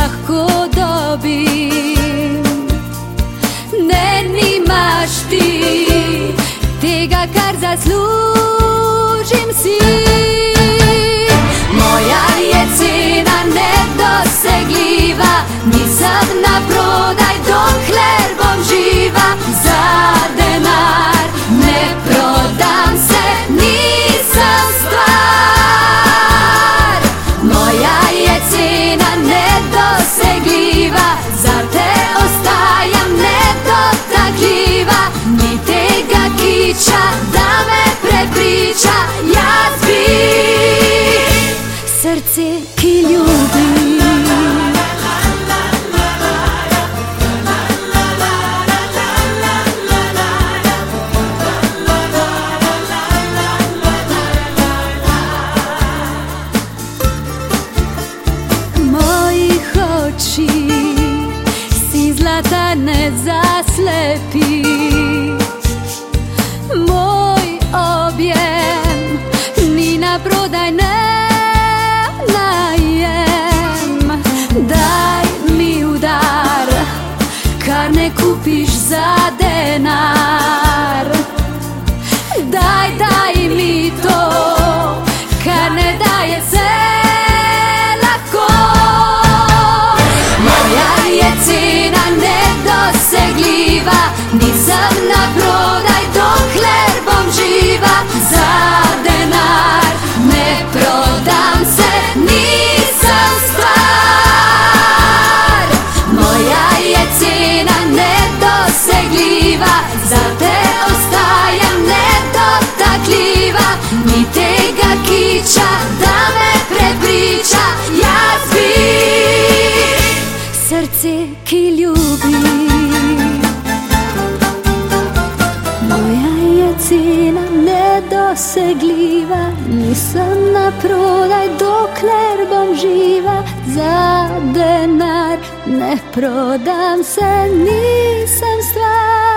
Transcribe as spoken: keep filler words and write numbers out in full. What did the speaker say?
lahko dobim. Ne nimaš ti tega, kar zaslužim si. Moja je cena nedosegljiva, nisem na prodaj, dokler bom živa. Za denar ne prodam se, nisem stvar. Moja je cena nedosegljiva, za te ostajam nedotakljiva. Ni tega kiča, da me prepriča, jaz bi srce, ki ljubi. Mojih oči si zlata ne zaslepi. Moj objem ni na prodaj, ne najem. Daj mi udar, kar ne kupiš za denar. Daj, daj mi to, kar ne daje se lahko. Moja je cena nedosegljiva, nisem na prodaj, dokler bom živa. Za denar ne prodam se, nisem stvar. Moja je cena nedosegljiva, za te ostajam nedotakljiva. Ni tega kiča, da me prepriča, jaz bi srce, ki ljubi. Moja je cena nedosegljiva, nisem na prodaj, dokler bom živa. Za denar ne prodam se, nisem stvar.